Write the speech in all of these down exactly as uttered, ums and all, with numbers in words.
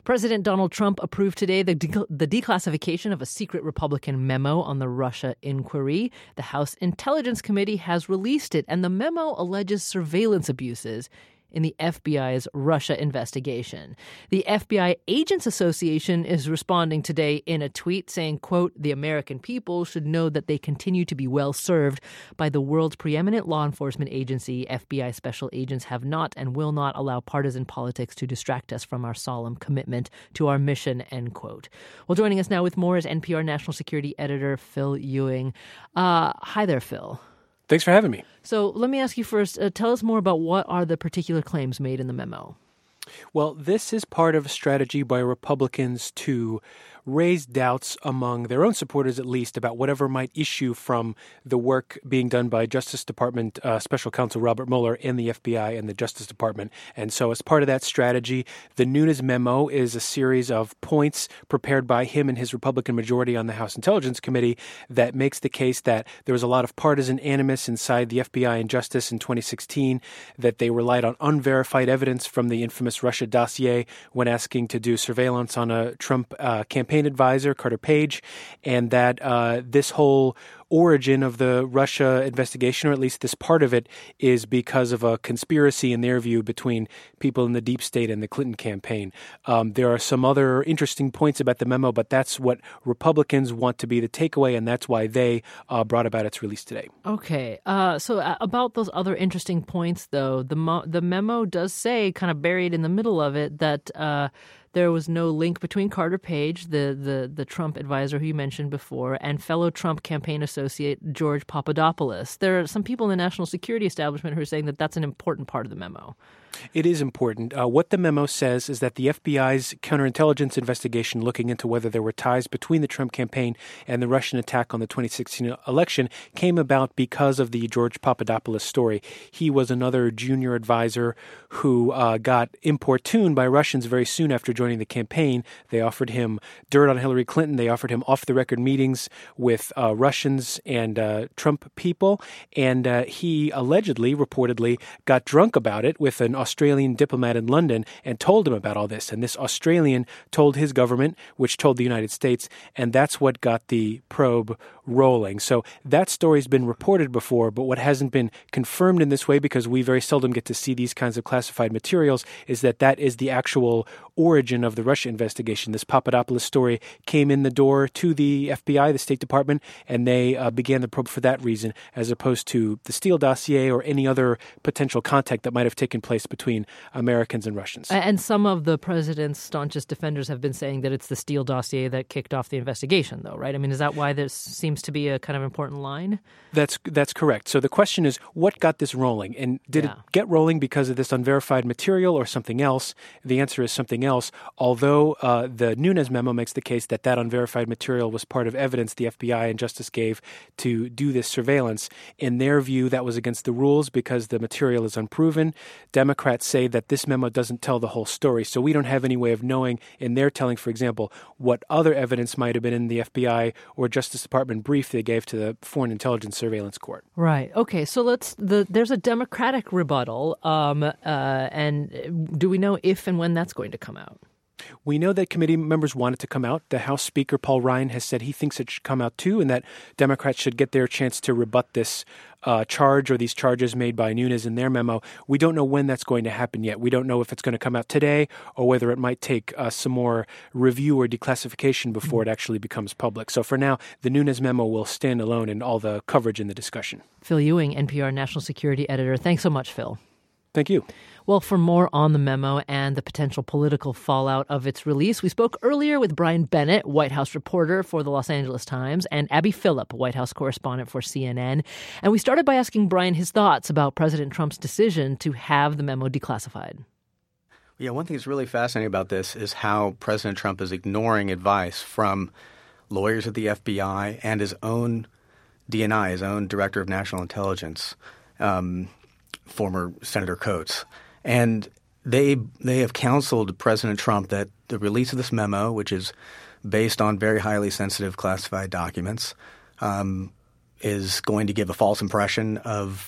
President Donald Trump approved today the, de- the declassification of a secret Republican memo on the Russia inquiry. The House Intelligence Committee has released it, and the memo alleges surveillance abuses in the F B I's Russia investigation. The F B I Agents Association is responding today in a tweet saying, quote, "The American people should know that they continue to be well served by the world's preeminent law enforcement agency. F B I special agents have not and will not allow partisan politics to distract us from our solemn commitment to our mission," end quote. Well, joining us now with more is N P R national security editor Phil Ewing. Uh, hi there, Phil. Thanks for having me. So let me ask you first, uh, tell us more about what are the particular claims made in the memo? Well, this is part of a strategy by Republicans to raise doubts among their own supporters, at least, about whatever might issue from the work being done by Justice Department uh, Special Counsel Robert Mueller and the F B I and the Justice Department. And so as part of that strategy, the Nunes memo is a series of points prepared by him and his Republican majority on the House Intelligence Committee that makes the case that there was a lot of partisan animus inside the F B I and Justice in twenty sixteen, that they relied on unverified evidence from the infamous Russia dossier when asking to do surveillance on a Trump uh, campaign advisor, Carter Page, and that uh, this whole origin of the Russia investigation, or at least this part of it, is because of a conspiracy, in their view, between people in the deep state and the Clinton campaign. Um, there are some other interesting points about the memo, but that's what Republicans want to be the takeaway, and that's why they uh, brought about its release today. Okay. Uh, so uh, about those other interesting points, though, the, mo- the memo does say, kind of buried in the middle of it, that uh, there was no link between Carter Page, the, the, the Trump advisor who you mentioned before, and fellow Trump campaign associate George Papadopoulos. There are some people in the national security establishment who are saying that that's an important part of the memo. It is important. Uh, what the memo says is that the F B I's counterintelligence investigation looking into whether there were ties between the Trump campaign and the Russian attack on the twenty sixteen election came about because of the George Papadopoulos story. He was another junior advisor who uh, got importuned by Russians very soon after joining the campaign. They offered him dirt on Hillary Clinton. They offered him off-the-record meetings with uh, Russians and uh, Trump people. And uh, he allegedly, reportedly, got drunk about it with an Australian diplomat in London and told him about all this. And this Australian told his government, which told the United States, and that's what got the probe rolling. So that story's been reported before, but what hasn't been confirmed in this way, because we very seldom get to see these kinds of classified materials, is that that is the actual origin of the Russia investigation. This Papadopoulos story came in the door to the F B I, the State Department, and they uh, began the probe for that reason, as opposed to the Steele dossier or any other potential contact that might have taken place between Americans and Russians. And some of the president's staunchest defenders have been saying that it's the Steele dossier that kicked off the investigation, though, right? I mean, is that why this seems to be a kind of important line? That's that's correct. So the question is, what got this rolling? And did yeah. it get rolling because of this unverified material or something else? The answer is something else, although uh, the Nunes memo makes the case that that unverified material was part of evidence the F B I and Justice gave to do this surveillance. In their view, that was against the rules because the material is unproven. Democrats say that this memo doesn't tell the whole story, so we don't have any way of knowing in their telling, for example, what other evidence might have been in the F B I or Justice Department brief they gave to the Foreign Intelligence Surveillance Court. Right. Okay. So let's. The, there's a Democratic rebuttal, um, uh, and do we know if and when that's going to come out? We know that committee members want it to come out. The House Speaker, Paul Ryan, has said he thinks it should come out too, and that Democrats should get their chance to rebut this uh, charge or these charges made by Nunes in their memo. We don't know when that's going to happen yet. We don't know if it's going to come out today or whether it might take uh, some more review or declassification before it actually becomes public. So for now, the Nunes memo will stand alone in all the coverage in the discussion. Phil Ewing, N P R national security editor. Thanks so much, Phil. Thank you. Well, for more on the memo and the potential political fallout of its release, we spoke earlier with Brian Bennett, White House reporter for the Los Angeles Times, and Abby Phillip, White House correspondent for C N N. And we started by asking Brian his thoughts about President Trump's decision to have the memo declassified. Yeah, one thing that's really fascinating about this is how President Trump is ignoring advice from lawyers at the F B I and his own D N I, his own Director of National Intelligence, um, former Senator Coates. And they they have counseled President Trump that the release of this memo, which is based on very highly sensitive classified documents, um, is going to give a false impression of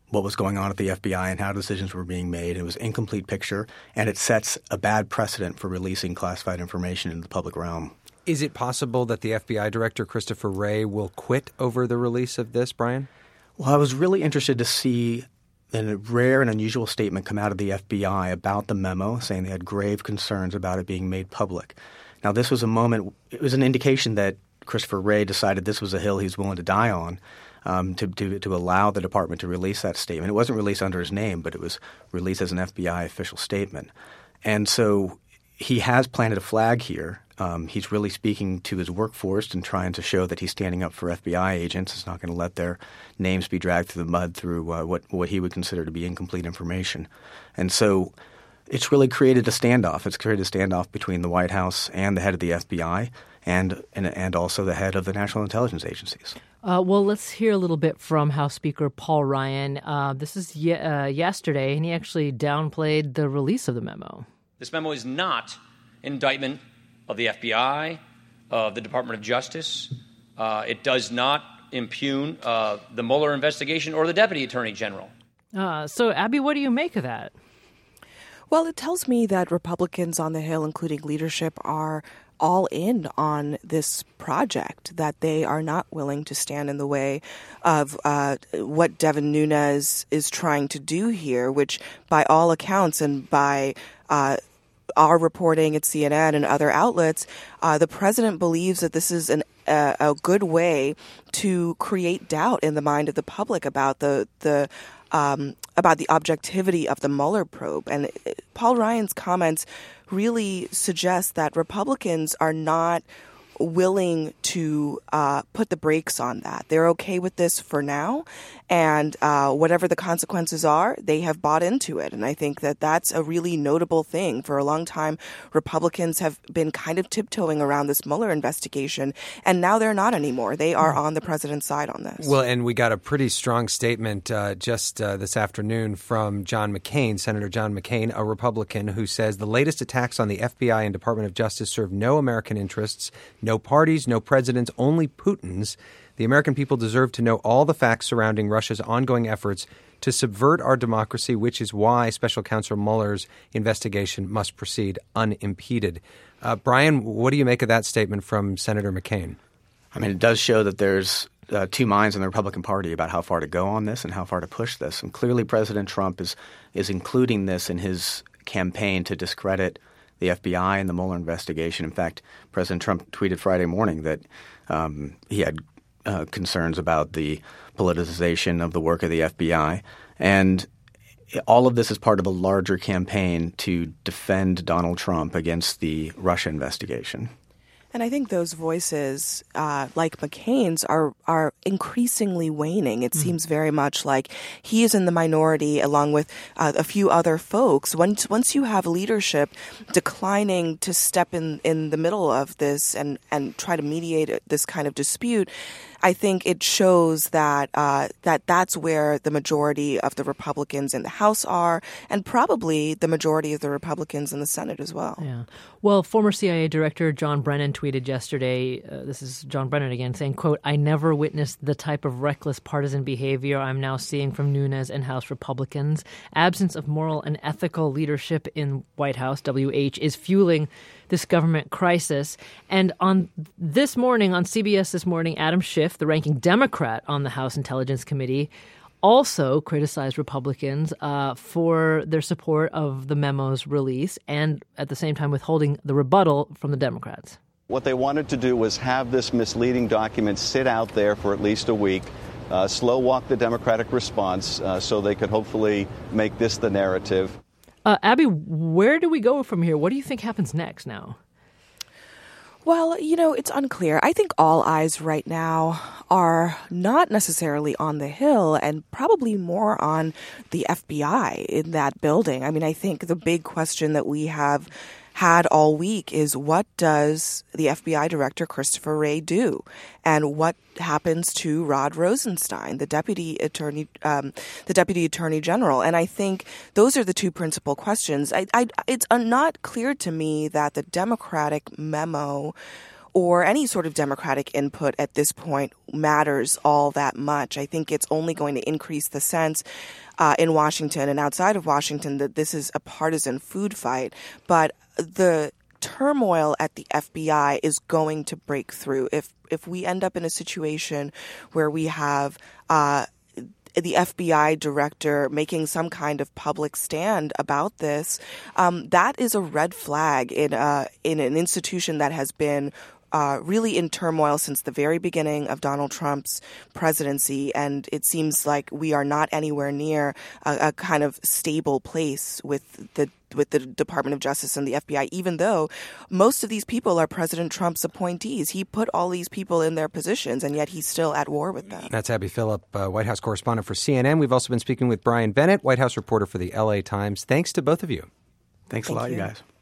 what was going on at the F B I and how decisions were being made. It was an incomplete picture, and it sets a bad precedent for releasing classified information into the public realm. Is it possible that the F B I director, Christopher Wray, will quit over the release of this, Brian? Well, I was really interested to see a rare and unusual statement come out of the F B I about the memo, saying they had grave concerns about it being made public. Now, this was a moment – it was an indication that Christopher Wray decided this was a hill he's willing to die on, um, to, to to allow the department to release that statement. It wasn't released under his name, but it was released as an F B I official statement. And so he has planted a flag here. Um, he's really speaking to his workforce and trying to show that he's standing up for F B I agents. He's not going to let their names be dragged through the mud through uh, what, what he would consider to be incomplete information. And so it's really created a standoff. It's created a standoff between the White House and the head of the F B I and and, and also the head of the national intelligence agencies. Uh, well, let's hear a little bit from House Speaker Paul Ryan. Uh, this is ye- uh, yesterday, and he actually downplayed the release of the memo. This memo is not an indictment of the F B I, of the Department of Justice. Uh, it does not impugn uh, the Mueller investigation or the Deputy Attorney General. Uh, so, Abby, what do you make of that? Well, it tells me that Republicans on the Hill, including leadership, are all in on this project, that they are not willing to stand in the way of uh, what Devin Nunes is trying to do here, which by all accounts and by uh, our reporting at C N N and other outlets, uh, the president believes that this is an, uh, a good way to create doubt in the mind of the public about the the um, about the objectivity of the Mueller probe. And Paul Ryan's comments really suggest that Republicans are not willing to uh, put the brakes on that. They're okay with this for now, and uh, whatever the consequences are, they have bought into it. And I think that that's a really notable thing. For a long time, Republicans have been kind of tiptoeing around this Mueller investigation, and now they're not anymore. They are on the president's side on this. Well, and we got a pretty strong statement uh, just uh, this afternoon from John McCain, Senator John McCain, a Republican, who says the latest attacks on the F B I and Department of Justice serve no American interests, no parties, no presidents, only Putin's. The American people deserve to know all the facts surrounding Russia's ongoing efforts to subvert our democracy, which is why Special Counsel Mueller's investigation must proceed unimpeded. Uh, Brian, what do you make of that statement from Senator McCain? I mean, it does show that there's uh, two minds in the Republican Party about how far to go on this and how far to push this. And clearly President Trump is is including this in his campaign to discredit the F B I and the Mueller investigation. In fact, President Trump tweeted Friday morning that um, he had uh, concerns about the politicization of the work of the F B I. And all of this is part of a larger campaign to defend Donald Trump against the Russia investigation. And I think those voices, uh, like McCain's, are are increasingly waning. It mm. seems very much like he is in the minority along with uh, a few other folks. Once once you have leadership declining to step in, in the middle of this and, and try to mediate this kind of dispute, I think it shows that uh, that that's where the majority of the Republicans in the House are, and probably the majority of the Republicans in the Senate as well. Yeah. Well, former C I A Director John Brennan tweeted yesterday, uh, this is John Brennan again, saying, quote, "I never witnessed the type of reckless partisan behavior I'm now seeing from Nunes and House Republicans. Absence of moral and ethical leadership in White House, W H, is fueling this government crisis." And on this morning, on C B S This Morning, Adam Schiff, the ranking Democrat on the House Intelligence Committee, also criticized Republicans uh, for their support of the memo's release and at the same time withholding the rebuttal from the Democrats. What they wanted to do was have this misleading document sit out there for at least a week, uh, slow walk the Democratic response uh, so they could hopefully make this the narrative. Uh, Abby, where do we go from here? What do you think happens next now? Well, you know, it's unclear. I think all eyes right now are not necessarily on the Hill and probably more on the F B I in that building. I mean, I think the big question that we have had all week is what does the F B I Director Christopher Wray do? And what happens to Rod Rosenstein, the Deputy Attorney, um, the Deputy Attorney General? And I think those are the two principal questions. I, I, it's not clear to me that the Democratic memo or any sort of Democratic input at this point matters all that much. I think it's only going to increase the sense uh, in Washington and outside of Washington that this is a partisan food fight. But the turmoil at the F B I is going to break through. If if we end up in a situation where we have uh, the F B I director making some kind of public stand about this, um, that is a red flag in a, in an institution that has been Uh, really in turmoil since the very beginning of Donald Trump's presidency, and it seems like we are not anywhere near a, a kind of stable place with the with the Department of Justice and the F B I, even though most of these people are President Trump's appointees. He put all these people in their positions, and yet he's still at war with them. That's Abby Phillip, uh, White House correspondent for C N N. We've also been speaking with Brian Bennett, White House reporter for the L A Times. Thanks to both of you. Thanks Thank a lot, you. you guys.